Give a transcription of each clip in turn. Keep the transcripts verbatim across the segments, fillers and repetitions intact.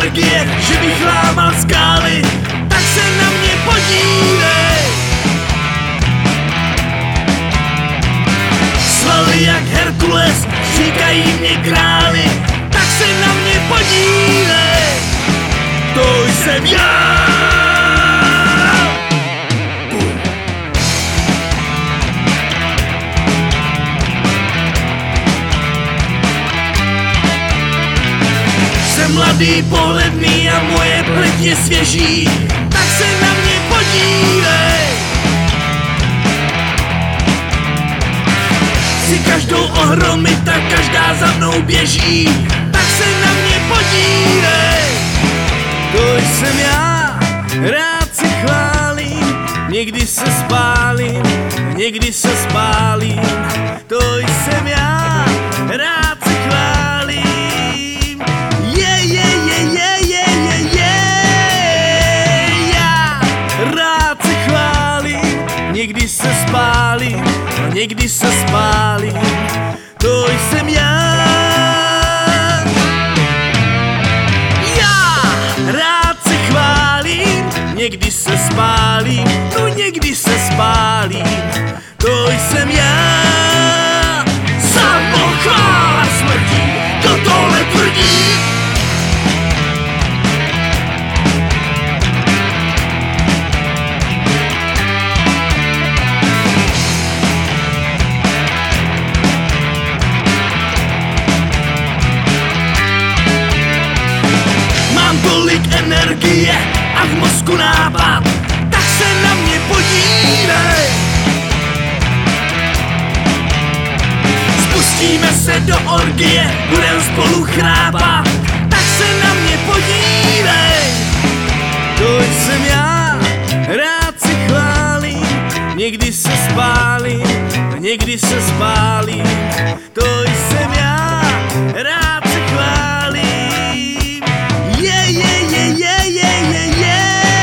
energie, že bych lámal skály, tak se na mě podívej. Svaly jak Herkules, říkají mě králi, tak se na mě podívej. To jsem já. Jsem mladý, pohledný a moje pleť je svěží, tak se na mě podívej. Si každou ohromit a každá za mnou běží, tak se na mě podívej. To jsem já, rád se chválím, někdy se spálím, někdy se spálím. To jsem já, rád se chválím. Je, je, je, je, je, je, je. Já rád se chválím, někdy se spálím, někdy se spálím. To jsem já. Někdy se spálím, no někdy se spálím, to jsem já. Samochvála smrtí, kdo tohle tvrdí? Mám tolik energie a v mozku nápad, tak se na mě podívej. Spustíme se do orgie, budem spolu chrápat, tak se na mě podívej. To jsem já, rád se chválím, někdy se spálím, někdy se spálím. To jsem já, rád se chválím. Je, je, je, je, je, je, je.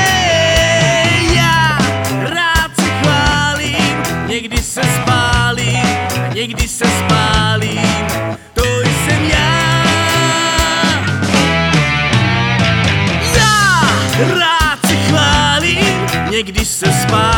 Někdy se spálím, někdy se spálím, to jsem já. Já rád se chválím, někdy se spálím.